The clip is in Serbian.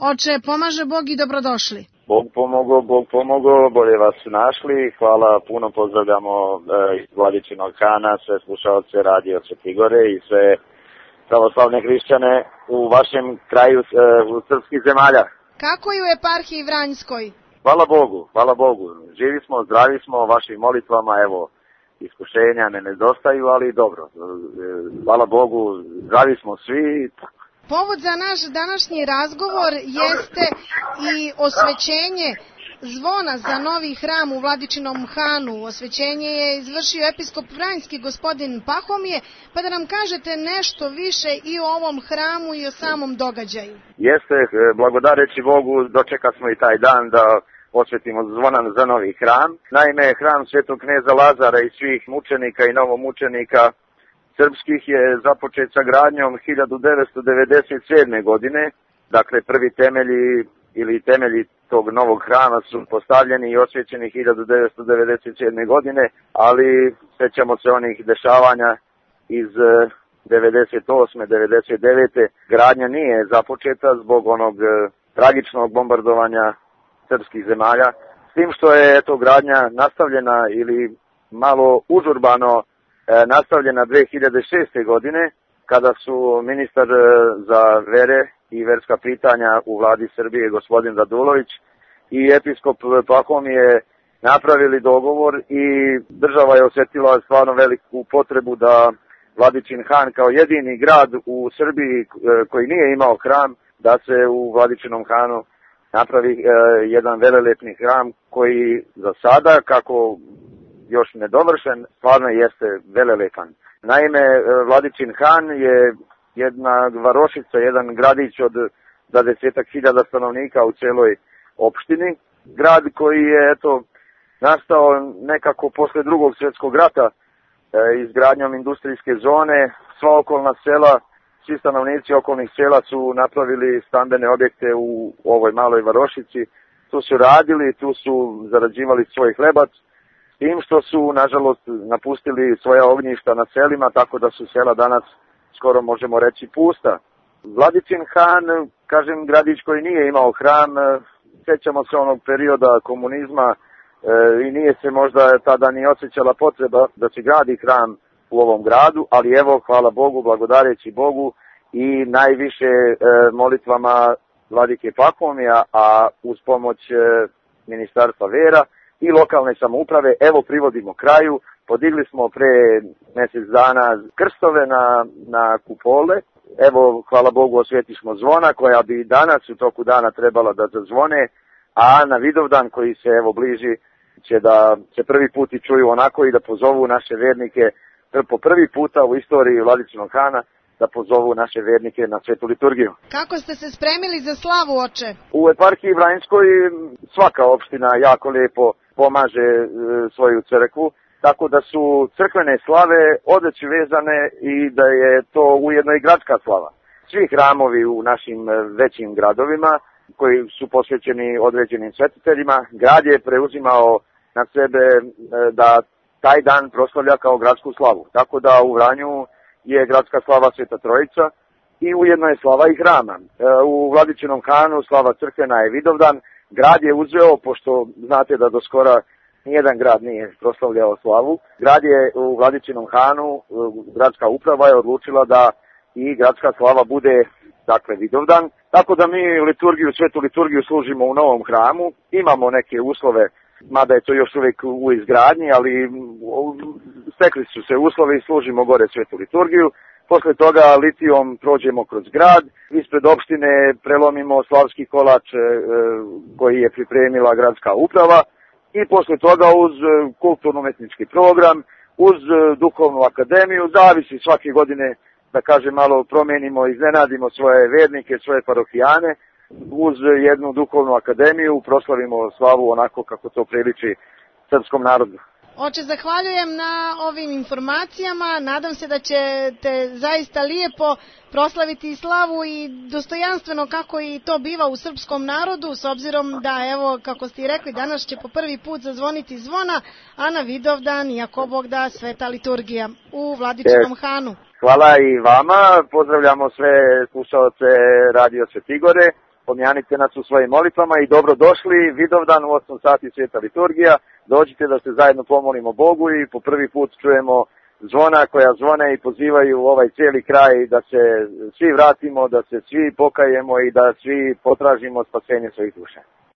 Oče, pomaže Bog i dobrodošli. Bog pomogao, bolje vas našli. Hvala, puno pozdravljamo iz Vladičinog Hana, sve slušalce Radio Svetigore i sve pravoslavne hrišćane u vašem kraju srpskih zemalja. Kako je u eparhiji Vranjskoj? Hvala Bogu. Živi smo, zdravi smo, vašim molitvama, evo, iskušenja ne nedostaju, ali dobro. Hvala Bogu, zdravi smo svi. Povod za naš današnji razgovor jeste i osvećenje zvona za novi hram u Vladičinom Hanu. Osvećenje je izvršio episkop Vranjski gospodin Pahomije, pa da nam kažete nešto više i o ovom hramu i o samom događaju. Jeste, blagodareći Bogu, dočeka smo i taj dan da osvetimo zvona za novi hram. Naime, hram Svetog kneza Lazara i svih mučenika i novomučenika srpskih je započet sa gradnjom 1997. godine. Dakle, prvi temelji tog novog hrama su postavljeni i osvećeni 1997. godine, ali sećamo se onih dešavanja iz 98. 99. Gradnja nije započeta zbog onog tragičnog bombardovanja srpskih zemalja. S tim što je gradnja nastavljena ili malo užurbano nastavljena 2006. godine, kada su ministar za vere i verska pitanja u vladi Srbije, gospodin Radulović, i episkop Pahomije napravili dogovor i država je osjetila stvarno veliku potrebu da Vladičin Han kao jedini grad u Srbiji koji nije imao hram, da se u Vladičinom Hanu napravi jedan velelepni hram koji za sada, kako još nedovršen, stvarno jeste velelepan. Naime, Vladičin Han je jedna varošica, jedan gradić od 20.000 stanovnika u celoj opštini. Grad koji je nastao nekako posle Drugog svjetskog rata izgradnjom industrijske zone. Sva okolna sela, svi stanovnici okolnih sela su napravili stambene objekte u ovoj maloj varošici. Tu su radili, tu su zarađivali svoj hlebac. Tim što su, nažalost, napustili svoja ognjišta na selima, tako da su sela danas, skoro možemo reći, pusta. Vladičin Han, kažem, gradić koji nije imao hram, sećamo se onog perioda komunizma i nije se možda tada ni osjećala potreba da se gradi hram u ovom gradu, ali evo, hvala Bogu, blagodareći Bogu i najviše molitvama vladike Pahomija, a uz pomoć Ministarstva vera i lokalne samouprave, evo privodimo kraju. Podigli smo pre mjesec dana krstove na kupole. Evo, hvala Bogu, osvetišmo zvona koja bi danas u toku dana trebala da zazvone, a na Vidovdan koji se evo bliži će da se prvi put i čuju onako i da pozovu naše vernike po prvi puta u istoriji Vladičinog Hana, da pozovu naše vernike na svetu liturgiju. Kako ste se spremili za slavu, oče? U eparhiji Vranjskoj svaka opština jako lijepo pomaže svoju crkvu, tako da su crkvene slave odveć vezane i da je to ujedno i gradska slava. Svi hramovi u našim većim gradovima koji su posvećeni određenim svetiteljima, grad je preuzimao na sebe da taj dan proslavlja kao gradsku slavu. Tako da u Vranju je gradska slava Sveta Trojica i ujedno je slava i hrama. U Vladičinom Hanu slava crkvena je Vidovdan. Grad je uzeo, pošto znate da do skora nijedan grad nije proslavljao slavu, grad je u Vladičinom Hanu, gradska uprava je odlučila da i gradska slava bude, dakle, Vidovdan. Tako da mi svetu liturgiju služimo u novom hramu, imamo neke uslove, mada je to još uvijek u izgradnji, ali stekli su se uslovi i služimo gore svetu liturgiju. Posle toga litijom prođemo kroz grad, ispred opštine prelomimo slavski kolač koji je pripremila gradska uprava i posle toga uz kulturno-umetnički program, uz duhovnu akademiju, zavisi svake godine, da kažem, malo promenimo, iznenadimo svoje vernike, svoje parohijane, uz jednu duhovnu akademiju proslavimo slavu onako kako to priliči srpskom narodu. Oče, zahvaljujem na ovim informacijama, nadam se da ćete zaista lijepo proslaviti slavu i dostojanstveno kako i to biva u srpskom narodu, s obzirom da, evo, kako ste i rekli, danas će po prvi put zazvoniti zvona, a na Vidovdan, iako Bog da, sveta liturgija u Vladičinom Hanu. Hvala i vama, pozdravljamo sve slušalce Radio Svetigore. Pomijanite nas u svojim molitvama i dobrodošli Vidovdan u 8 sati sveta liturgija. Dođite da se zajedno pomolimo Bogu i po prvi put čujemo zvona koja zvone i pozivaju ovaj cijeli kraj da se svi vratimo, da se svi pokajemo i da svi potražimo spasenje svojih duša.